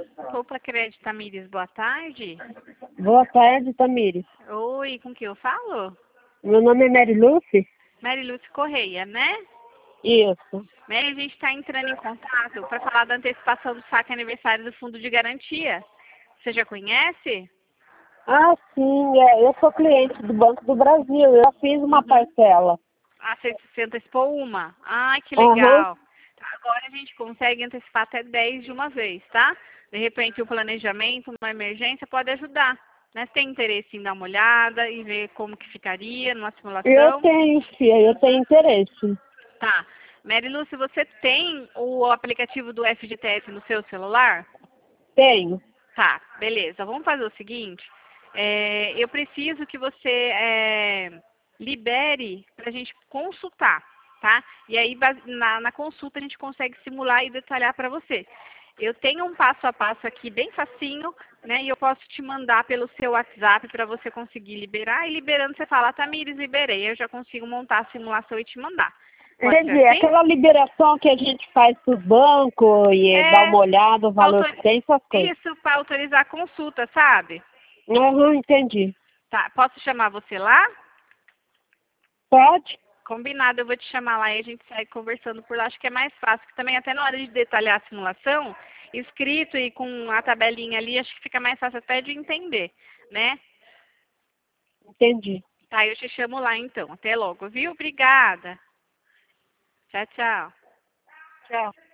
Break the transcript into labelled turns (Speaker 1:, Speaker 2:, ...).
Speaker 1: Roupa Crédito Tamires, boa tarde.
Speaker 2: Boa tarde, Tamires.
Speaker 1: Oi, com quem eu falo?
Speaker 2: Meu nome é Mary Lucy.
Speaker 1: Mary Lúcia Correia, né?
Speaker 2: Isso.
Speaker 1: Mary, a gente está entrando em contato para falar da antecipação do saque aniversário do Fundo de Garantia. Você já conhece?
Speaker 2: Ah, sim, eu sou cliente do Banco do Brasil. Eu fiz uma
Speaker 1: Uhum.
Speaker 2: parcela.
Speaker 1: Ah, você antecipou uma? Ai, que
Speaker 2: Aham.
Speaker 1: legal. Tá, agora a gente consegue antecipar até 10 de uma vez, tá? De repente, o planejamento, uma emergência, pode ajudar. Né? Você tem interesse em dar uma olhada e ver como que ficaria numa
Speaker 2: Eu
Speaker 1: simulação?
Speaker 2: tenho, filha, eu tenho interesse.
Speaker 1: Tá. Mary Lúcia, você tem o aplicativo do FGTS no seu celular?
Speaker 2: Tenho.
Speaker 1: Tá, beleza. Vamos fazer o seguinte. Eu preciso que você libere para a gente consultar, tá? E aí, na consulta, a gente consegue simular e detalhar para você. Eu tenho um passo a passo aqui bem facinho, né? E eu posso te mandar pelo seu WhatsApp para você conseguir liberar. E liberando, você fala, Tamires, liberei. Eu já consigo montar a simulação e te mandar. Pode ser
Speaker 2: Entendi.
Speaker 1: assim?
Speaker 2: Aquela liberação que a gente faz pro banco e dá
Speaker 1: É,
Speaker 2: uma olhada, o valor que
Speaker 1: autor-
Speaker 2: tem, essas coisas.
Speaker 1: isso para autorizar a consulta, sabe?
Speaker 2: Aham, entendi.
Speaker 1: Tá, posso chamar você lá?
Speaker 2: Pode?
Speaker 1: Combinado, eu vou te chamar lá e a gente sai conversando por lá. Acho que é mais fácil, que também até na hora de detalhar a simulação, escrito e com a tabelinha ali, acho que fica mais fácil até de entender, né?
Speaker 2: Entendi.
Speaker 1: Tá, eu te chamo lá então. Até logo, viu? Obrigada. Tchau, tchau.
Speaker 2: Tchau.